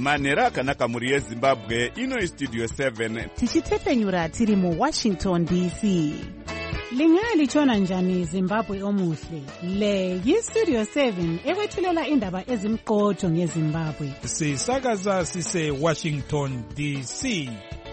manhero akanaka mhuri yezimbabwe. Ino Studio 7 tichitepenyura tiri muWashington DC. Lingaya litshona njani Zimbabwe omuhle? Le yiStudio 7 ekwethulela indaba ezimqotho ngeZimbabwe. Sisakaza sise Washington DC.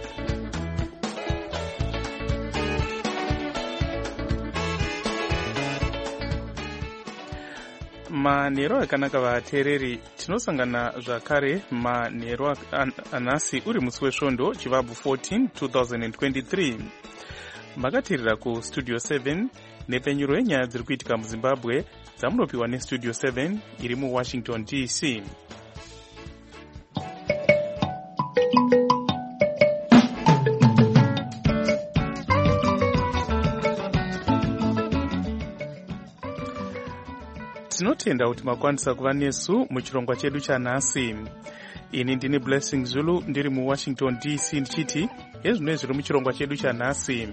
Manhero akanaka vateereri, tinosangana zvakare manhero anhasi uri musi wesvondo chivabvu 14 2023. Makateerera kuStudio 7 nepenyuro yenyaya dziri kuitika muZimbabwe dzamunopiwa neStudio 7 iri muWashington DC. Tinotenda kuti makwanisa kuva nesu muchirongwa chedu chanhasi. Ini ndini Blessing Zulu ndiri muWashington DC ndichiti ezvino zviri muchirongwa chedu chanhasi.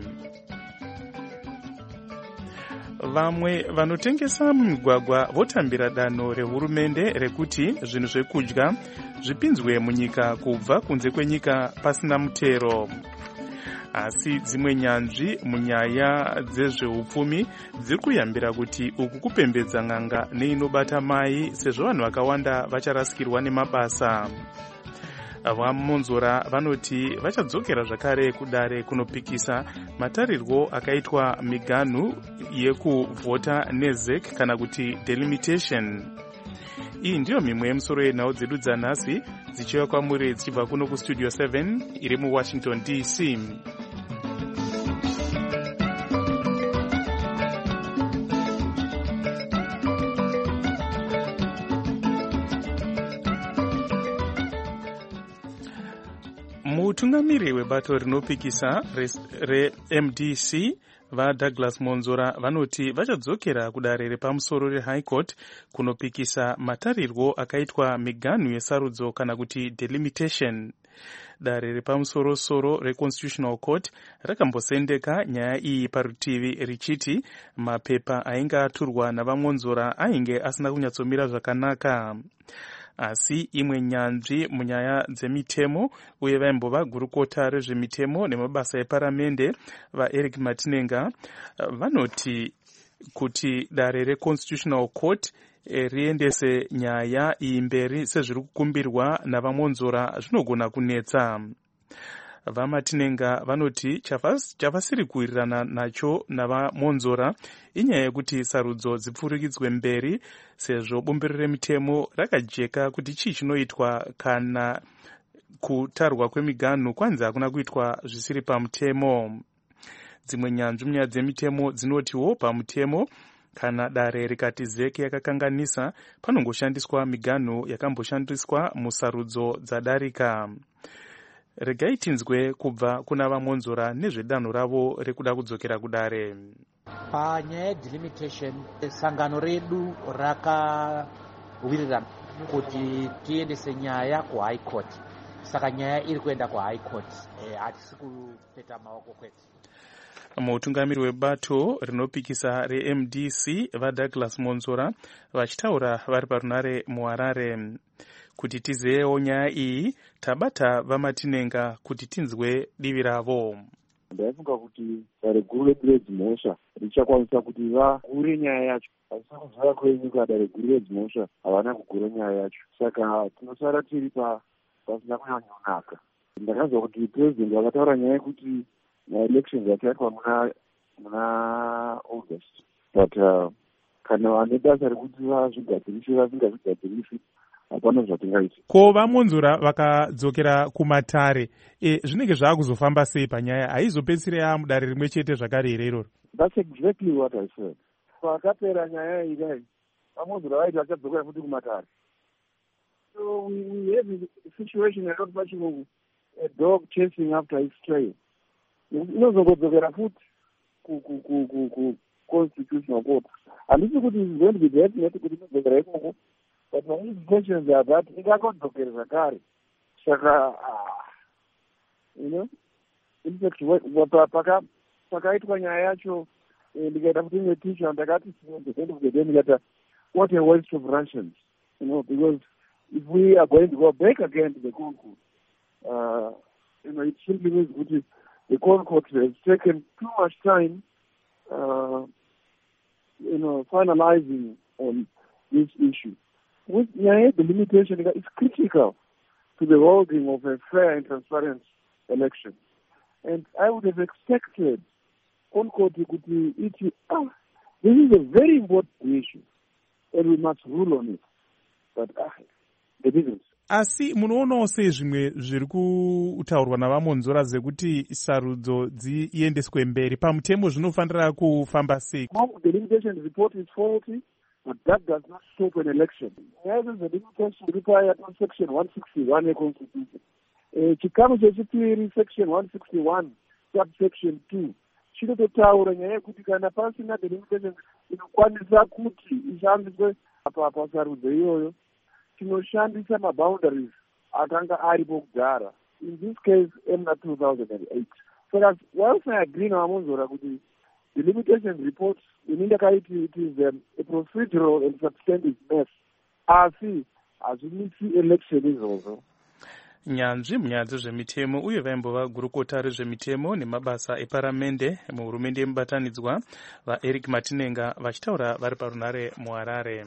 Vamwe vanotengesa mumigwagwa votambira danho rehurumende rekuti zvinhu zvekudya zvipinzwe munyika kubva kunze kwenyika pasina mutero. Asi dzimwe nyanzvi munyaya dzezveupfumi dziri kuyambira kuti uku kupembedza n'anga neinobata mai sezvo vanhu vakawanda vacharasikirwa nemabasa. Vamonzora vanoti vachadzokera zvakare kudare kunopikisa matarirwo akaitwa miganhu yekuvhota neZEC kana kuti delimitation. Iyi ndiyo mimwe yemusoro yenhau dzedu dzanhasi dzichiva kwamuri dzichibva kuno kuStudio 7 iri muWashington DC. Mutungamiri webato rinopikisa reMDC vaDouglas Monzora vanoti vachadzokera kudare repamusoro reHigh Court kunopikisa matarirwo akaitwa miganhu yesarudzo kana kuti delimitation. Dare repamusoro-soro reConstitutional Court rakambosendeka nyaya iyi parutivi richiti mapepa ainge aturwa navaMonzora ainge asina kunyatsomira zvakanaka. Asi imwe nyanzvi munyaya dzemitemo uye vaimbova gurukota rezvemitemo nemabasa eparamende vaEric Matinenga vanoti kuti dare reConstitutional Court riendese nyaya iyi mberi sezviri kukumbirwa navaMonzora zvinogona kunetsa. VaMatinenga vanoti chavasiri kuwirirana nacho navaMonzora inyaya yekuti sarudzo dzipfurikidzwe mberi sezvo bumbiro remitemo rakajeka kuti chii chinoitwa kana kutarwa kwemiganhu kwanzi hakuna kuitwa zvisiri pamutemo. Dzimwe nyanzvi munyaya dzemitemo dzinotiwo pamutemo kana dare rikati ZEC yakakanganisa panongoshandiswa miganhu yakamboshandiswa musarudzo dzadarika. Regai tinzwe kubva kuna vaMonzora nezvedanho ravo rekuda kudzokera kudare. Panyaya yedelimitation sangano redu rakawirirana kuti tiendese nyaya kuHigh Court. Saka nyaya iri kuenda kuHigh Court. Hatisi kupeta maoko kwete. Mutungamiri webato rinopikisa reMDC vaDouglas Monzora vachitaura vari parunare muHarare. Kuti tizeyewo nyaya iyi tabata vaMatinenga kuti tinzwe divi ravo. Ndaifunga kuti dare guru redu redzimhosva richakwanisa kuti vagure nyaya yacho, asi kuzara kwenyika dare guru redzimhosva havana kugura nyaya yacho, saka tinosara tiri pasina kunyanyonaka. Ndakanzwa kuti president vakataura nyaya yekuti elections achaitwa muna August, but kana vane basa rekuti vazvigadzirise vasingazvigadzirisi hapana zvatingaita. Ko vaMonzora vakadzokera kumatare zvinenge zvakuzofamba sei panyaya? Haizopedzisira yamudare rimwe chete zvakare irero? That's exactly what I said. Pakapera nyaya iyi vaMonzora vaiti vachadzokera futi kumatare. So we have a situation yakati pachirungu, a dog chasing after its tail. Inozongodzokera futi Constitutional Court. Handisi kuti it's going to be definite kuti inodzokera ikoko, but my intentions are that ingakodzokera zvakare. Saka in fact pakaitwa nyaya yacho ndikaita kuti imwe teacher ndakati ndikata what a waste of rations, because if we are going to go back again to the Concord, it simply means that the Concord has taken too much time, finalizing on this issue. With the limitation is critical to the holding of a fair and transparent election. And I would have expected Concord to this is a very important issue, and we must rule on it. But they didn't. Asi munoonawo sezvimwe zviri kutaurwa navamonzora zvekuti sarudzo dziendeswe mberi pamutemo zvinofanira kufamba sei? The limitation report is faulty, but that does not stop an election. Neither the limitation required on section 161 a constitution. Chikamu chechipiri section 161 subsection 2 chinototaura nyaya yekuti kana pasina the limitation inokwanisa kuti ishandiswe pasarudzo iyoyo, tinoshandisa maboundaries akanga aripo kudhara. In this case, EMNA 2008. So that whilst I agree navamonzora kuti the limitation report inindakaiti it is a procedural and substantive mess, asi hazvimisi election izvozvo. Nyanzvi munyaya dzezvemitemo uye vaimbova gurukota rezvemitemo nemabasa eparamende muhurumende yemubatanidzwa vaEric Matinenga vachitaura vari parunare muHarare.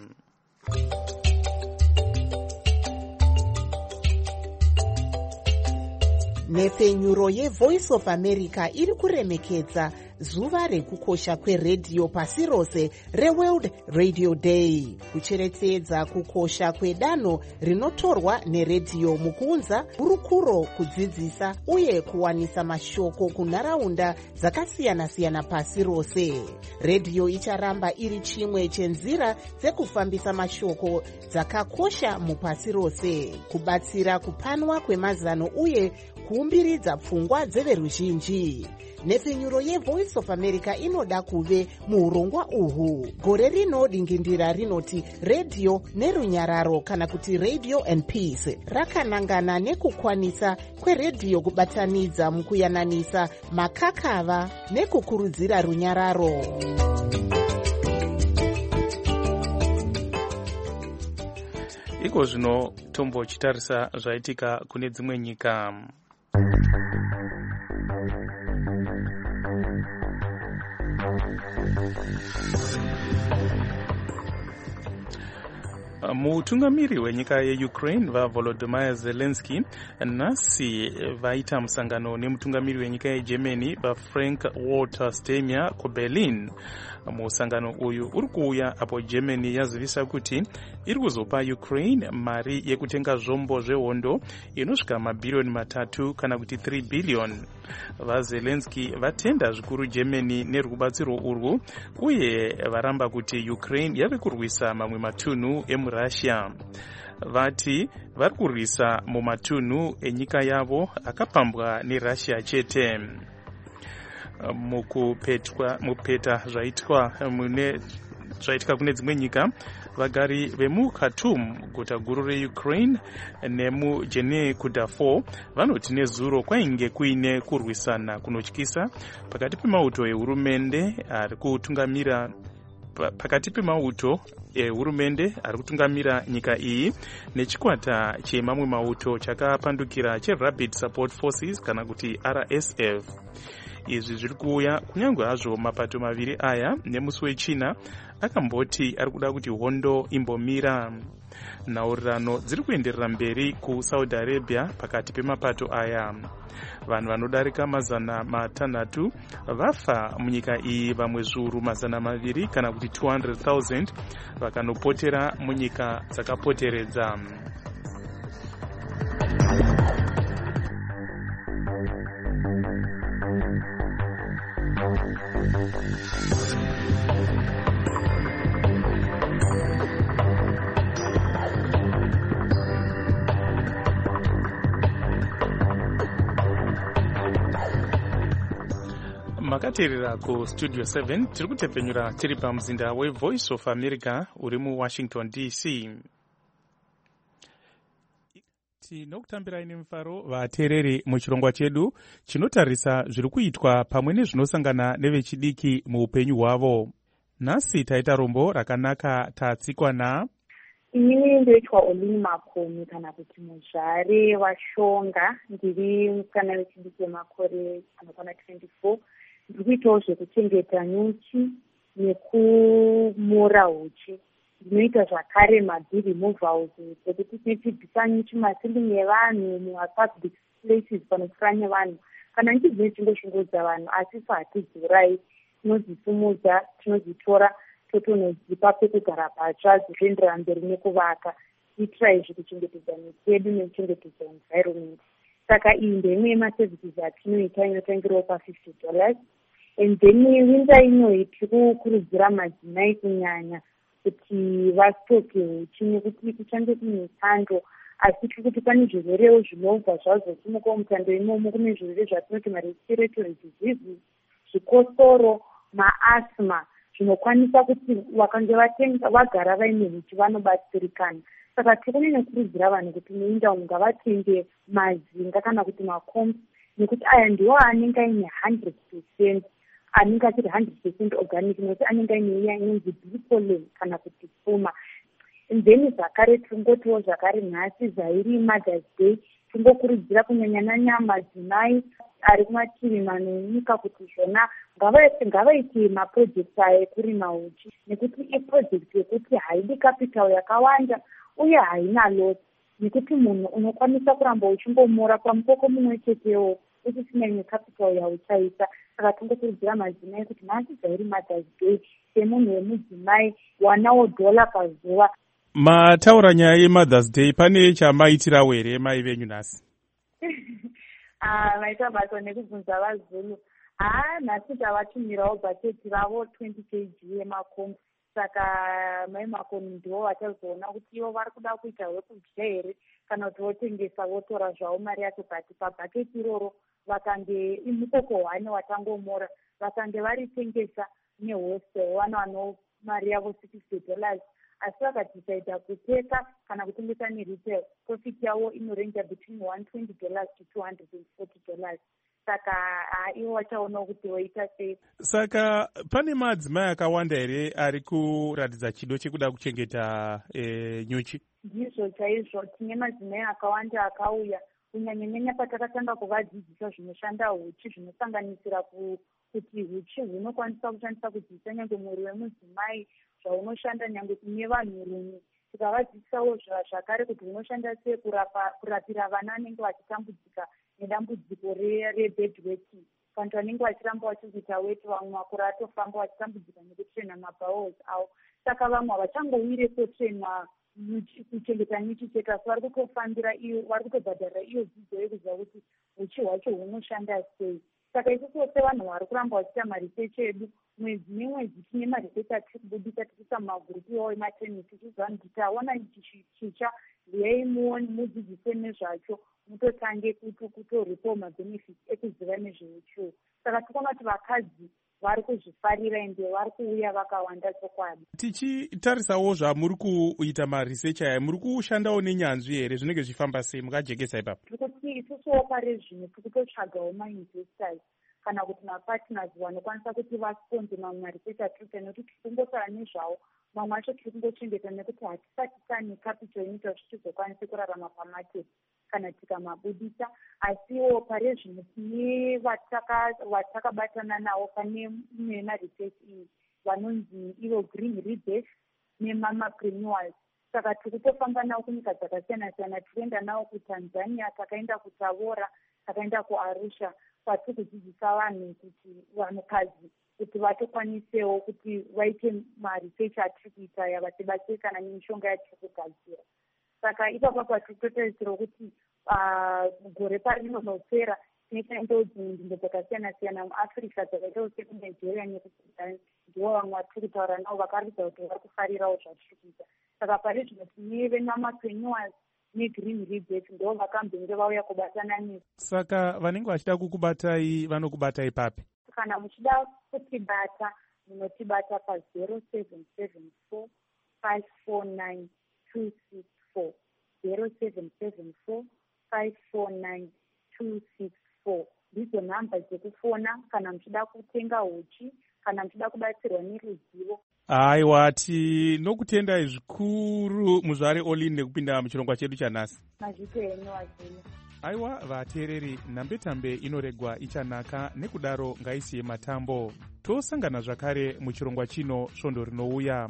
Nhefenyuro yeVoice of America iri kuremekedza zuva rekukosha kweredhiyo pasi rose reWorld Radio Day, kucherechedza kukosha kwedanho rinotorwa neredhiyo mukuunza burukuro, kudzidzisa uye kuwanisa mashoko kunharaunda dzakasiyana-siyana pasi rose. Redhiyo icharamba iri chimwe chenzira dzekufambisa mashoko dzakakosha mupasi rose, kubatsira kupanwa kwemazano uye kuumbiridza pfungwa dzeveruzhinji. Nhefenyuro yeVoice of America inoda kuve muurongwa uhu. Gore rino dingindira rinoti Radio nerunyararo kana kuti Radio and Peace rakanangana nekukwanisa kweredhiyo kubatanidza mukuyananisa makakava nekukurudzira runyararo. Iko zvino tombochitarisa zvaitika kune dzimwe nyika. Mutungamiri wenyika yeUkraine vaVolodymyr Zelensky nhasi vaita musangano nemutungamiri wenyika yeGermany vaFrank Walter Steinmeier kuBerlin. Musangano uyu uri kuuya apo Germany yazivisa kuti iri kuzopa Ukraine mari yekutenga zvombo zvehondo inosvika mabhirioni 3 kana kuti 3 billion. VaZelensky vatenda zvikuru Germany nerubatsiro urwu uye varamba kuti Ukraine yave kurwisa mamwe matunhu emuRussia. Vati vari kurwisa mumatunhu enyika yavo akapambwa neRussia chete. Mupeta zvaitika kune dzimwe nyika, vagari vemuKhartoum guta guru reUkraine nemujene kuDarfur vanoti nezuro kwainge kuine kurwisana kunotyisa pakati pemauto ehurumende ari kutungamira nyika iyi nechikwata chemamwe mauto chakapandukira cheRapid Support Forces kana kuti RSF. Izvi zviri kuuya kunyange hazvo mapato maviri aya nemusi weChina akamboti ari kuda kuti hondo imbomira. Nhaurirano dziri kuenderera mberi kuSaudi Arabia pakati pemapato aya. Vanhu vanodarika 600 vafa munyika iyi, vamwe zviuru 200 kana kuti 200,000 vakanopotera munyika dzakapoteredza. Makateerera ku Studio 7 tiri kutepenyura tiri pamuzinda weVoice of America uri muWashington DC. Tinokutambirai nemufaro vateereri muchirongwa chedu chinotarisa zviri kuitwa pamwe nezvinosangana nevechidiki muupenyu hwavo. Nhasi taita rombo rakanaka tatsikwa Inini ndoitwa Olini Makomi kana kuti muzvare waShonga. Ndiri mukana wechidiki wemakore anokwana 24. Ndiri kuitawo zvekuchengeta nyuchi nekumura huchi. Ndinoita zvakare mabee removals ekuti tinotibvisa nyuchi masimbi evanhu mumapublic places panopfuura nevanhu. Kana nyuchi dzine chingoshungudza vanhu asi isu hatidziurayi, tinodzisumudza, tinodzitora totonodzipa pekugara patsva dzichienderera mberi nekuvaka. Tiitira izvi kuchengetedza miti yedu nekuchengetedza environment. Saka iyi ndeimwe yemaservices atinoita inotangirawo pa$50. And then winda inoyi tiri kukurudzira madzimai kunyanya kuti vastoke huchi nekuti kuchange kune chando, asi tiri kuti pane zvirwerewo zvinobva zvazosimukawo mutando imomo. Kune zvirwere zvatinoti marespiratory diseases, zvikosoro, maasthma, zvinokwanisa kuti vakange vagara vaine huchi vanobatsirikana. Saka tiri kunyanya vanhu kuti muinda umu ngavatenge mazinga kana kuti makombi, nekuti aya ndiwo anenge aine 100%, anenge achiri 100% organic, nekuti anenge aine iya inonzi bee pollen kana kuti pfuma. Then zvakare tiringotiwo zvakare nhasi zairi Mother's Day, tingokurudzira kunyanya madzimai ari kumativi mano enyika kuti zvona ngavaite maprojects aya ekurima huchi, nekuti iproject yekuti haidi capital yakawanda uye haina loss, nekuti munhu unokwanisa kuramba uchingomura pamukoko mumwe chetewo usisina imwe capital yauchaisa. Saka tingokurudzira madzimai kuti nhasi zairi Mother's Day, semunhu wemudzimai wanawo $1 pazuva. Mataura nyaya yeMother's Day, pane chamaitirawo here mai venyu nhasi? Maita basa nekubvunza vaZulu. Nhasi tavatumirawo bhaketi ravo 20 kg yemakombi. Saka mai Makomi ndivo vachazoona kuti ivo vari kuda kuita wekudya here kana kuti votengesa votora zvavo mari yacho. But pabhaketi iroro vakange imutoko 1 watangomora, vakange varitengesa nehostel vanowana mari yavo $60. Asi vakatisaidha kuteka kana kutengesa neretail, profit yavo inorenja between $120 to $240. Saka ivo vachaonawo kuti voita sei. Saka pane madzimai akawanda here ari kuratidza chido chekuda kuchengeta nyuchi? Ndizvo chaizvo, tine madzimai akawanda akauya, kunyanya patakatanga kuvadzidzisa zvinoshanda huchi, zvinosanganisira kuti huchi hunokwanisa kushandisa kudzidzisa nyange mwiri wemudzimai, zvaunoshanda nyange kune vanhurume. Tikavadzidzisawo zvakare kuti hunoshanda sei kurapira vana vanenge vachitambudzika nedambudziko rebedwetting, vantu vanenge vachiramba vachikuita weti, vamwe makore atofamba vachitambudzika nekutrena mabowels avo. Saka vamwe havachangowire kutrenwa kuchengeta nyuchi cheka, so vari kutofambira iyo, vari kutobhadharira iyo dzidzo yekuziva kuti huchi hwacho hunoshanda sei. Saka isusu sevanhu vari kuramba vachiita marisechi edu, mwedzi nemwedzi tine marisechi atiri kubudisa tichiisa mumagurupu iwawo ematenisi, tichiziva kuti taona chicha ndiyai mudzidzise nezvacho, mutotange kutoripawo mabhenefits ekuziva nezveuchiwo. Saka tikaona kuti vakadzi vari kuzvifarira ende vari kuuya vakawanda chokwadi. Tichitarisawo zvamuri kuita marisechi aya, muri kushandawo nenyanzvi here? Zvinenge zvifamba sei? Mukajekesa ipapo? Tiri kuti isusuwo pare zvino tiri kutotsvagawo mainvestors kana kuti mapartners vanokwanisa kuti vasponze mamwe marisechi atiri, nekuti tiri kungotaura nezvawo, mamwe acho tiri kungochengeta nekuti hatisati tane capital inoita kuti tizokwanise kurarama pamarket kana tikamabudisa. Asiwo pare zvino tine vatakabatana navo pane imwe yemarisechi iyi vanonzi ivo Green Rebirth nemamapreneurs. Saka tiri kutofamba navo kunyika dzakasiyana siyana, tirienda navo kuTanzania, takaenda kuTavora, takaenda kuArusha, kwatiri kudzidzisa vanhu kuti vanhukadzi kuti vatokwanisewo kuti vaite marisechi atiri kuita aya, vachibatsirikana nemishonga yatiri kugadzira. Saka ipapo patiri kutotarisirawo kuti gore parinozopera tinoendawo dzimwe nzvimbo dzakasiyana siyana muAfrica dzakaitawo sekuNigeria nekuSudan, ndivo vamwe vatiri kutaura navo vakaridza kuti vari kufarirawo zvatiri kuita. Saka pari zvino tine vemamapreneurs neGreen Rebirth ndivo vakambenge vauya kubatana nesu. Saka vanenge vachida kukubatai vanokubatai papi? Kana muchida kutibata munotibata pa0774 549 264 0774 549 264. Ndidzo nhamba dzekufona kana muchida kutenga huchi, kana muchida kubatsirwa neruzivo. Aiwa, tinokutendai zvikuru muzvare olin nekupinda muchirongwa chedu chanhasi. Aiwa vateereri, nhambetambe inoregwa ichanaka, nekudaro ngaisiye matambo. Tosangana zvakare muchirongwa chino svondo rinouya.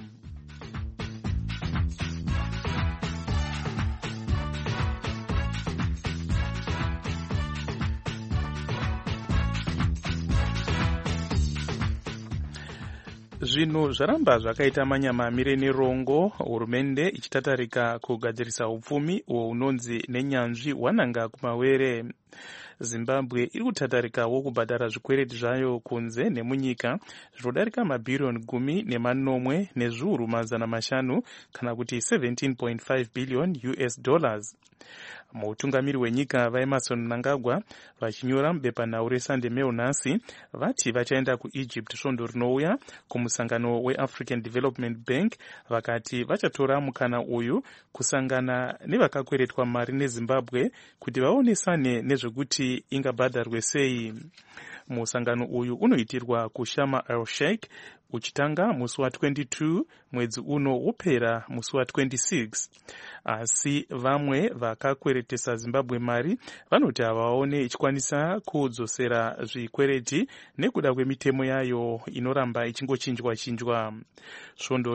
Zvinhu zvaramba zvakaita manyamamire nerongo, hurumende ichitatarika kugadzirisa upfumi uwo unonzi nenyanzvi wananga kumawere. Zimbabwe iri kutatarikawo kubhadhara zvikwereti zvayo kunze nemunyika zvinodarika mabhiriyoni 10 nezviuru 500 kana kuti 17.5 billion US dollars. Mutungamiri wenyika vaEmerson Mnangagwa vachinyora mubepanhau reSunday Mail nhasi vati vachaenda kuEgypt svondo rinouya kumusangano weAfrican Development Bank, vakati vachatora mukana uyu kusangana nevakakweretwa mari neZimbabwe kuti vaonesane nezvekuti ingabhadharwe sei. Musangano uyu unoitirwa kuSharm el-Sheikh uchitanga musi wa22 mwedzi uno wopera musi wa26. Asi vamwe vakakweretesa Zimbabwe mari vanoti havaone ichikwanisa kudzosera zvikwereti nekuda kwemitemo yayo inoramba ichingochinjwa-chinjwa. Svondo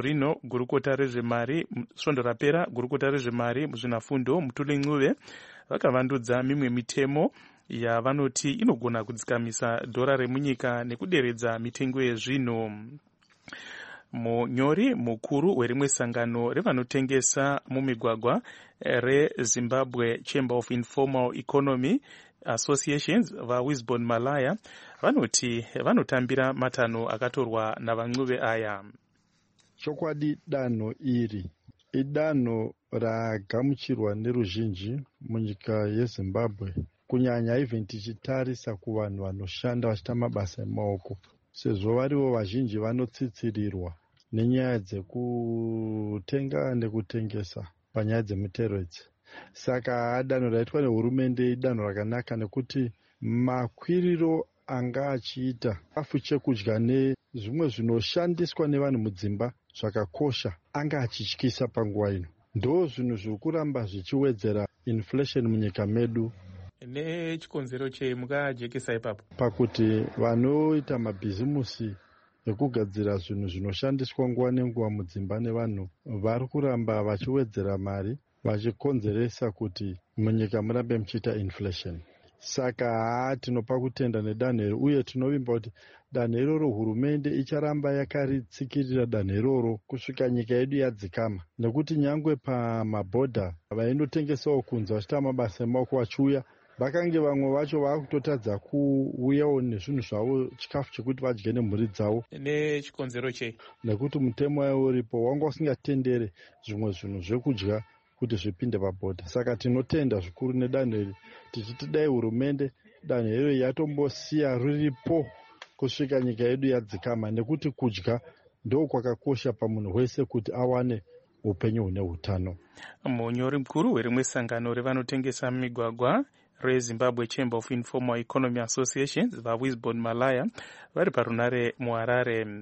rapera gurukota rezvemari muzvinafundo Mutule Ncube vakavandudza mimwe mitemo yavanoti inogona kudzikamisa dhora remunyika nekuderedza mitengo yezvinhu. Munyori mukuru werimwe sangano revanotengesa mumigwagwa reZimbabwe Chamber of Informal Economy Associations vaWisbon Malaya vanoti vanotambira matanho akatorwa navaNcube aya. Chokwadi danho iri idanho ragamuchirwa neruzhinji munyika yeZimbabwe, kunyanya even tichitarisa kuvanhu vanoshanda vachiita mabasa emaoko, sezvo varivo vazhinji vanotsitsirirwa nenyaya dzekutenga nekutengesa panyaya dzemitero idzi. Saka danho raitwa nehurumende idanho rakanaka nekuti makwiriro anga achiita chikafu chekudya nezvimwe zvinoshandiswa nevanhu mudzimba zvakakosha anga achityisa panguva ino. Ndo zvinhu zviri kuramba zvichiwedzera inflation munyika medu. Nechikonzero chemukajekesa ipapo pakuti vanoita mabhizimusi ekugadzira zvinhu zvinoshandiswa nguva nenguva mudzimba nevanhu vari kuramba vachiwedzera mari vachikonzeresa kuti munyika murambe muchiita inflation. Saka tinopa kutenda nedanho iri uye tinovimba kuti danho iroro hurumende icharamba yakaritsikirira danho iroro kusvika nyika yedu yadzikama, nekuti nyangwe pamabhodha vainotengesawo kunze vachiita mabasa emaoko vachiuya vakange vamwe vacho vaakutotadza kuuyawo nezvinhu zvavo chikafu chekuti vadye nemhuri dzavo. Nechikonzero chei? Nekuti mutemo wayo uripo wanga usingatendere zvimwe zvinhu zvekudya kuti zvipinde pabhodha. Saka tinotenda zvikuru nedanho iri tichiti dai hurumende danho iri yatombosiya riripo kusvika nyika yedu yadzikama, nekuti kudya ndo kwakakosha pamunhu wese kuti awane upenyu hune hutano. Munyori mukuru werimwe sangano revanotengesa mumigwagwa reZimbabwe Chamber of Informal Economy Associations vaWisbon Malaya vari parunare muHarare.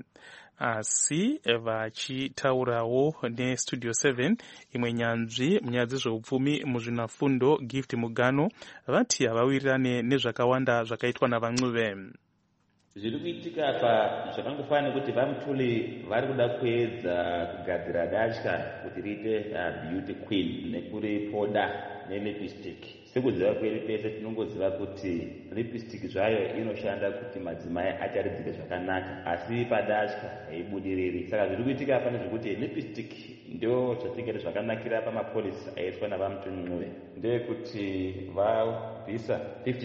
Asi vachitaurawo neStudio 7 imwe nyanzvi munyaya dzezveupfumi muzvinafundo Gift Mugano vati havawirirane nezvakawanda zvakaitwa navaNcube. Zviri kuitika apa zvakangofanira kuti vaMutuli vari kuda kuedza kugadzira datya kuti riite beauty queen nekuripoda nelipstick. Sekuziva kweri pese tinongoziva kuti lipstick zvayo inoshanda kuti madzimai ataridzike zvakanaka, asi padatya haibudiriri. Saka zviri kuitika apa nezvekuti lipstick ndio zvatingere zvakanakira pamapolisi aitwa navaMutuli Ncube ndeyekuti vabvisa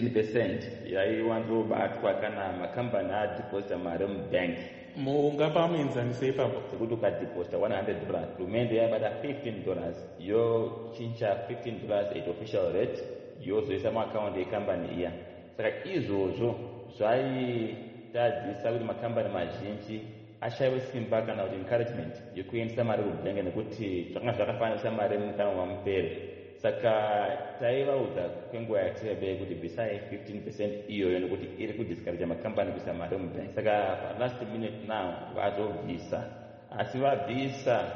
15% yaiwanzobatwa kana makambani adhiposita mari mubank. Mungapa muenzanise ipapo sekuti ukadeposita $100 hurumende yaibata $15 yochinja $15 at official rate yozoisa muakaunti yekambani iya. Saka izvozvo zvaitadzisa kuti makambani mazhinji ashayiwe simba kana kuti encouragement yekuendesa mari kubhengi nekuti zvanga zvakafanisa mari mukana wamupere. Saka taivaudza kwenguva yatirebe kuti bvisai 15% iyoyo nekuti iri kudiscourage makambani kuisa mari mubhengi. Saka last minute now vazobvisa asi vabvisa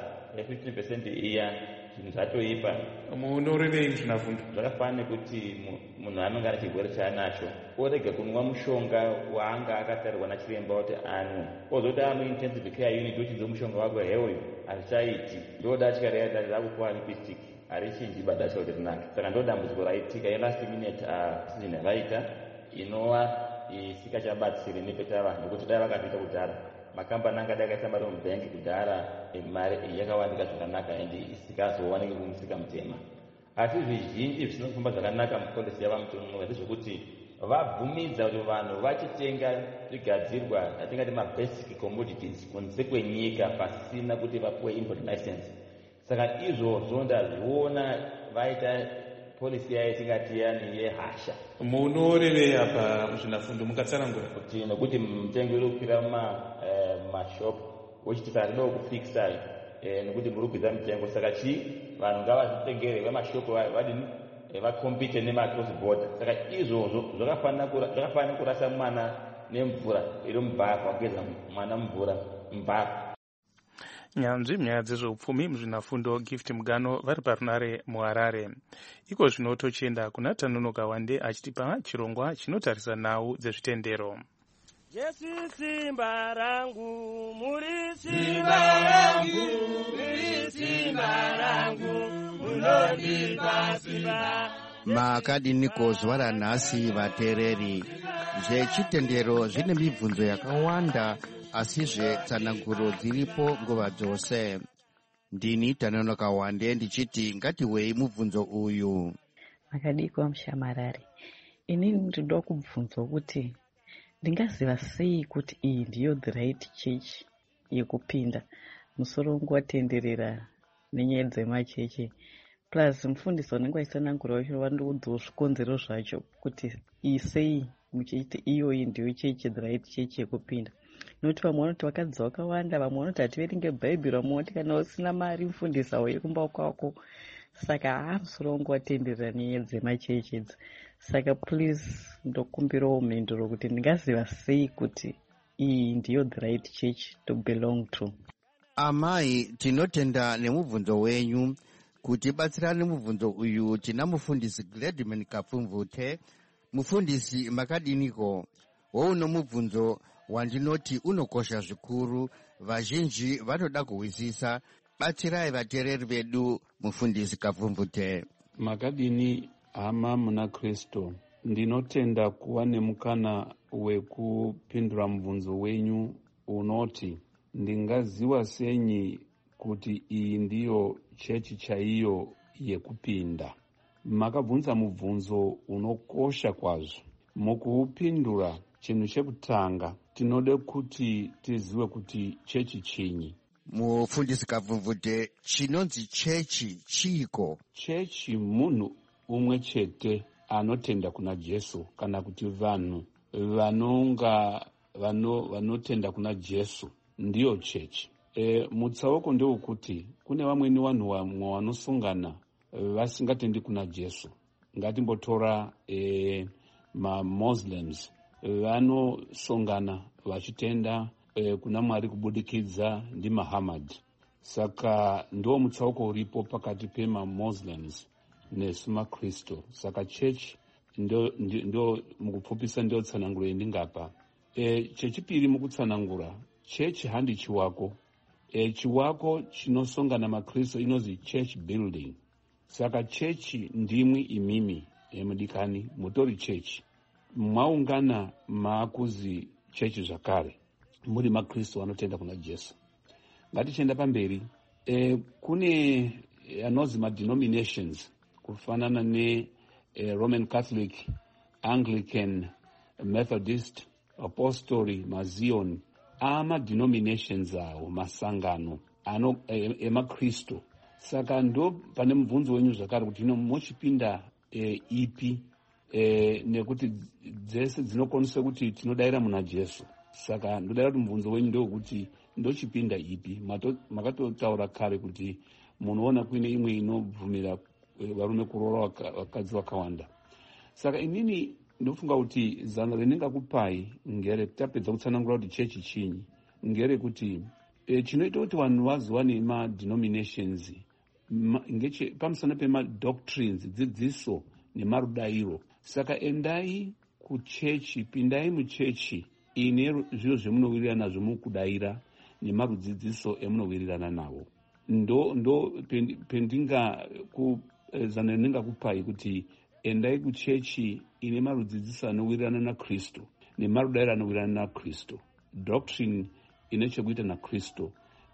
15% iya zvinhu zvatoipa. Munorevei zvinafundo? Zvakafanana nekuti munhu anenge ane chirwere chaanacho orega kunwa mushonga waanga akatarirwa nachiremba kuti anwe, ozoti anointensive care unit uchinze mushonga wako heuyu hazvichaiti, ndodatya rakupuwa lipstick harichinji badatya kuti rinake. Saka ndo dambudziko raitika ye-last minute decision yavaita inova isikachabatsiri nepetava, nekuti dai vakazviita kudhara makambani angadai akaisa mari mubhengi kudhara mari yakawanika zvakanaka ende isikazowaniki kumusika mutema. Asi zvizhinji zvisina kufamba zvakanaka mupolisi yavamutongo ndezvekuti vabvumidza kuti vanhu vachitenga zvigadzirwa atingati mabasic commodities kunze kwenyika pasina kuti vapuwe import license. Saka izvozvo ndazviona vaita polisi yayo tingati yani yehasha. Munorevei apa zvinafundo mukatsanangura kuti nokuti mutengo uri kukwira mumashop uchiti sarido kufixa nokuti muri kukwidza mutengo, saka vanhu ngavazvitengere vemashopu vadini vakompite nemacross border. Saka izvozvo zvakafanira kurasa mwana nemvura iri mubhafu, wageza mwana mvura mubhafu. Nyanzvi munyaya dzezveupfumi muzvinafundo Gift Mugano vari parunare muHarare. Iko zvino tochienda kuna Tanonoka Wande achitipa chirongwa chinotarisa nhau dzezvitendero. Jesu simba rangu, muri simba rangu, muri simba rangu, munondipa simba. Makadiniko zuva ranhasi vateereri, zvechitendero zvine mibvunzo yakawanda asizve tsananguro dziripo nguva dzose. Ndini Tanonoka Wande ndichiti ngatiwei mubvunzo uyu. Makadiko mushamarari, inini ndinoda kubvunzwa kuti ndingaziva sei kuti iyi ndiyo the right church yekupinda. Musoro wangu watenderera nenyaya dzemachechi, plus mufundisi unenge waisanangura wacho vandiudzawo zvikonzero zvacho kuti isei muchiti iyoyi ndiyo chechi the right church yekupinda. Nokuti vamwe vanoti vakadzi vakawanda, vamwe vanoti hativerenge bhaibheri, vamwe vanoti kana usina mari mufundisa uye kumba kwako. Saka musoro wangu watenderera nenyaya dzemachechi idzi. Saka please ndokumbirawo mhinduro kuti ndingaziva sei kuti iyi ndiyo the right church to belong to. Amai, tinotenda nemubvunzo wenyu. Kuti batsirane mubvunzo uyu tina mufundisi Gladman Kapfumvute. Mufundisi makadiniko? Wouno mubvunzo wandinoti unokosha zvikuru, vazhinji vanoda kuwisisa. Batsirai vateereri vedu, mufundisi Kapfumvute. Makadini hama muna Kristo, ndinotenda kuwa nemukana wekupindura mubvunzo wenyu unoti ndingaziva senyi kuti iyi ndiyo chechi chaiyo yekupinda. Makabvunza mubvunzo unokosha kwazvo. Mukuupindura, chinhu chekutanga tinode kuti tizive kuti chechi chinyi. Mufundisi Kapfumvute, chinonzi chechi chiiko? Chechi munhu umwe chete anotenda kuna Jesu, kana kuti vanhu vanotenda kuna Jesu ndiyo chechi. Mutsauko ndewekuti kune vamweni vanhu vamwe vanosungana vasingatendi kuna Jesu. Ngatimbotora ma-Muslims vanosongana vachitenda kuna Mwari kubudikidza ndiMuhammad. Saka ndo mutsauko uripo pakati pema-Muslims nesu maKristu. Saka chechi ndo mukupfupisa ndio tsananguro yendingapa. Chechipiri mukutsanangura, chechi handi chiwako. Chiwako chinosongana maKristu inozi church building. Saka chechi ndimwi imimi mudikani mutori chechi. Mwaungana maakuzi chechi zvakare, muri maKristu vanotenda kuna Jesu. Ngatichenda pamberi. Kune anozi ma-denominations kufanana ne Roman Catholic, Anglican, Methodist, Apostolic, Mazion. Ama-denominations awo, masangano emakristu. Saka ndo pane mubvunzo wenyu zvakare kuti mochipinda ipi, nekuti dzese dzinokwanisa kuti tinodayira muna Jesu. Saka ndodayira kuti mubvunzo wenyu ndewekuti ndochipinda ipi. Makatotaura kare kuti munoona kuine imwe inobvumira varume kuroora vakadzi vakawanda. Saka inini ndofunga kuti zano rendingakupai ngere tapedza kutsanangura kuti chechi chinyi, ngere kuti chinoita kuti vanhu vaziwane ma-denominations pamusana pema-doctrines, dzidziso nemarudayiro. Saka endai kuchechi, pindai muchechi ine zviro zvemunowirirana nazvo mukudayira nemarudzidziso emunowirirana nawo. Ndo zano ndingakupai kuti endai kuchechi ine marudzidziso anowirirana naKristu nemarudayiro anowirirana naKristu, doctrine ine chekuita naKristu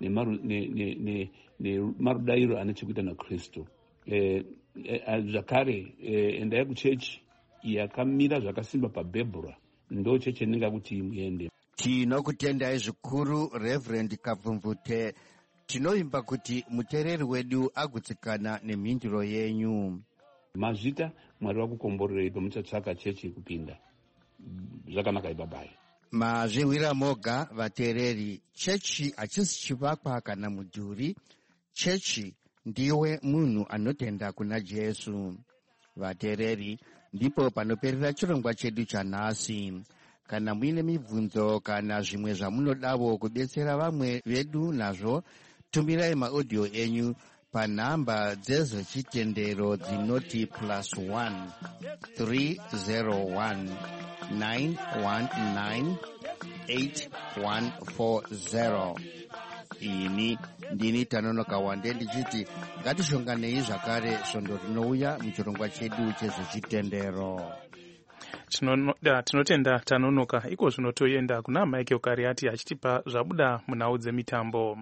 nemarudayiro ane chekuita naKristu. Zvakare endai kuchechi yakamira zvakasimba pabhebhura, ndo chechi ndingakuti muende. Tinokutendai zvikuru Reverend Kapfumvute. Tinovimba kuti muteereri wedu agutsikana nemhinduro yenyu. Mazvita Mwari vakukomborerei pamuchatsvaka chechi kupinda. Zvakanaka ibabai. Mazviwira moga vateereri, chechi hachisi chivakwa kana mudhuri. Chechi ndiwe munhu anotenda kuna Jesu. Vateereri, ndipo panoperera chirongwa chedu chanhasi. Kana muine mibvunzo kana zvimwe zvamunodawo kubetsera vamwe vedu nazvo, tumirai maaudio enyu panhamba dzezvechitendero dzinoti +1 301 919 8140. Ini ndini Tanonoka Wande ndichiti ngatishonganei zvakare svondo rinouya muchirongwa chedu chezvechitendero. Tinotenda Tanonoka. Iko zvinotoenda kuna Michael Kariati achitipa zvabuda munhau dzemitambo.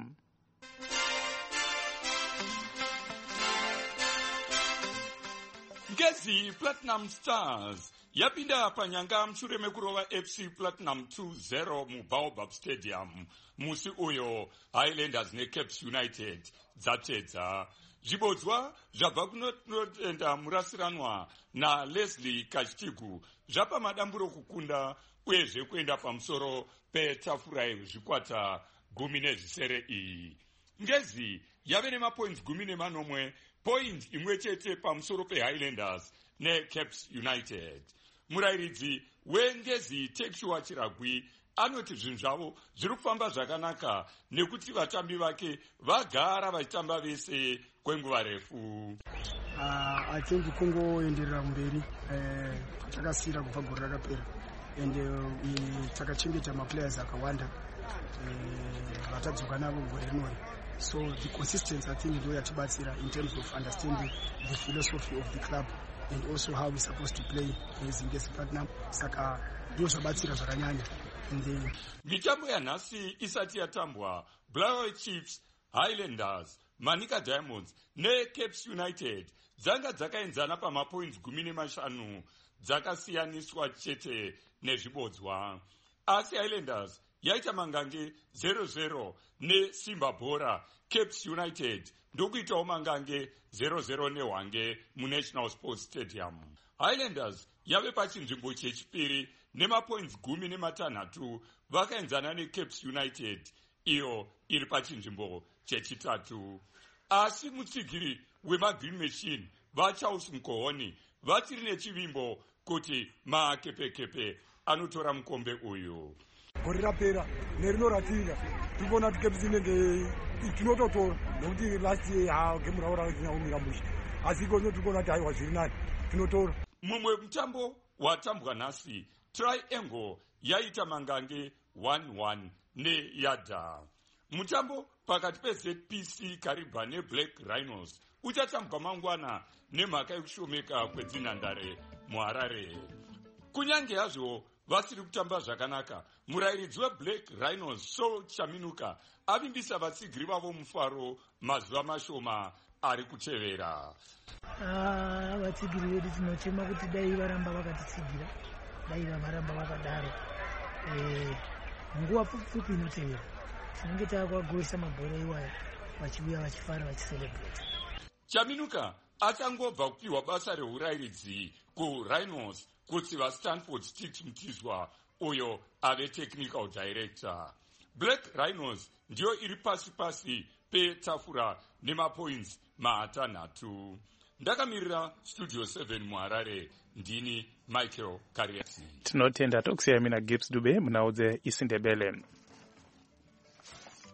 Ngezi Platinum Stars yapinda panyanga mushure mekurova FC Platinum 2-0 muBaobab Stadium. Musi uyo Highlanders neCaps United dzapedza. Zvibodzwa zvabva kunotenda murasiranwa naLeslie Kachitigu zvapa madamburo kukunda uyezve kuenda pamusoro petafura yezvikwata 10 iyi. Ngezi yave nemapoints 11, point imwe chete pamusoro peHighlanders neCaps United. Murairidzi weNgezi Tekshua Chiragwi anoti zvinhu zvavo zviri kufamba zvakanaka nekuti vatambi vake vagara vachitamba vese kwenguva refu. Atendi kungoenderera mberi takasira kubva gore rakapera ende takachengeta maplayers akawanda vatadzoka navo gore rinori. So the consistency I think ndio yatibatsira in terms of understanding the philosophy of the club and also how we're supposed to play as Ngezi Platinum. Saka ndio zvabatsira zvakanyanya. Mitambo yanhasi isati yatambwa, Blair Chiefs, Highlanders, Manica Diamonds neCaps United dzanga dzakaenzana pamapoints 15 dzakasiyaniswa chete nezvibodzwa. Asi Highlanders yaita mangange 0-0 neSimba Bora. Caps United ndokuitawo mangange 0-0 neHwange muNational Sports Stadium. Highlanders yave pachinzvimbo chechipiri nemapoints 16 vakaenzana neCaps United iyo iri pachinzvimbo chechitatu. Asi mutsigiri wemaGreen Machine vaCharles Mkohoni vatiri nechivimbo kuti maakepekepe anotora mukombe uyu. Gore rapera nerinoratira tibona kuti Caps inenge tinototora nokuti last year game raura inaumira musha asi ikono tibona kuti haiwa zviri nani tinotora. Mumwe mutambo watambwa nhasi, Triangle yaita mangange 1-1 neYada. Mutambo pakati peZPC Kariba neBlack Rhinos uchatambwa mangwana nemhaka yekushomeka kwedzinhandare muHarare. Kunyange hazvo vasiri kutamba zvakanaka, murairidzi weBlack Rhinos Saul Chaminuka avimbisa vatsigiri vavo mufaro mazuva mashoma ari kutevera. Vatsigiri vedu tinochema kuti dai varamba vakatitsigira, dai varamba vakadaro. Nguva pfupi inotevera tinenge taakuvagoisa mabhora iwaya vachiuya vachifara vachiselebrate. Chaminuka achangobva kupiwa basa reurairidzi kuRhinos kuti vaStanford Stick Mtizwa uyo ave technical director. Black Rhinos ndiyo iri pasi petafura nemapoints 6. Ndakamirira Studio 7 muHarare, ndini Michael Kariati. Tinotenda tokusiyamina Gibbs Dube munhau dzeIsindebele.